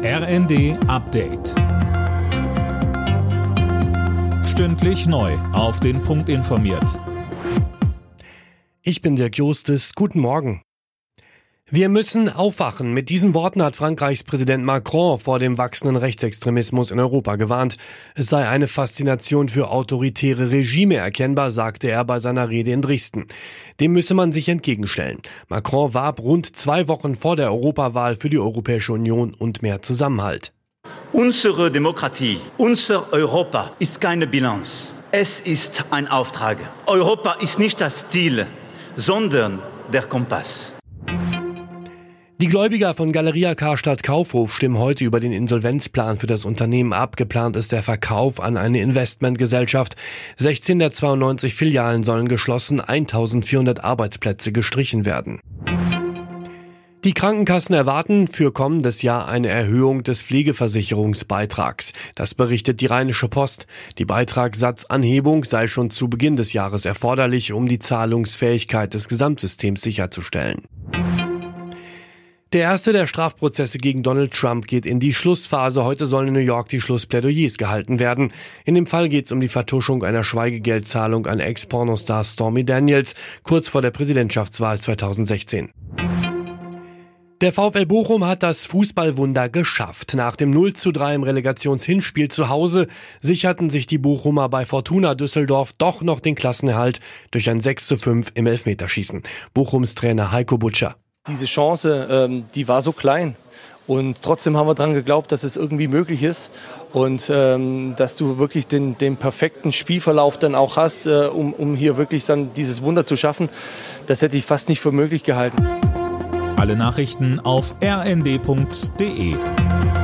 RND Update. Stündlich neu auf den Punkt informiert. Ich bin Dirk Justus. Guten Morgen. Wir müssen aufwachen. Mit diesen Worten hat Frankreichs Präsident Macron vor dem wachsenden Rechtsextremismus in Europa gewarnt. Es sei eine Faszination für autoritäre Regime erkennbar, sagte er bei seiner Rede in Dresden. Dem müsse man sich entgegenstellen. Macron warb rund 2 Wochen vor der Europawahl für die Europäische Union und mehr Zusammenhalt. Unsere Demokratie, unser Europa ist keine Bilanz. Es ist ein Auftrag. Europa ist nicht das Ziel, sondern der Kompass. Die Gläubiger von Galeria Karstadt Kaufhof stimmen heute über den Insolvenzplan für das Unternehmen ab. Geplant ist der Verkauf an eine Investmentgesellschaft. 16 der 92 Filialen sollen geschlossen, 1400 Arbeitsplätze gestrichen werden. Die Krankenkassen erwarten für kommendes Jahr eine Erhöhung des Pflegeversicherungsbeitrags. Das berichtet die Rheinische Post. Die Beitragssatzanhebung sei schon zu Beginn des Jahres erforderlich, um die Zahlungsfähigkeit des Gesamtsystems sicherzustellen. Der erste der Strafprozesse gegen Donald Trump geht in die Schlussphase. Heute sollen in New York die Schlussplädoyers gehalten werden. In dem Fall geht es um die Vertuschung einer Schweigegeldzahlung an Ex-Pornostar Stormy Daniels, kurz vor der Präsidentschaftswahl 2016. Der VfL Bochum hat das Fußballwunder geschafft. Nach dem 0:3 im Relegationshinspiel zu Hause sicherten sich die Bochumer bei Fortuna Düsseldorf doch noch den Klassenerhalt durch ein 6:5 im Elfmeterschießen. Bochums Trainer Heiko Butscher. Diese Chance, die war so klein und trotzdem haben wir dran geglaubt, dass es irgendwie möglich ist und dass du wirklich den perfekten Spielverlauf dann auch hast, um hier wirklich dann dieses Wunder zu schaffen. Das hätte ich fast nicht für möglich gehalten. Alle Nachrichten auf rnd.de.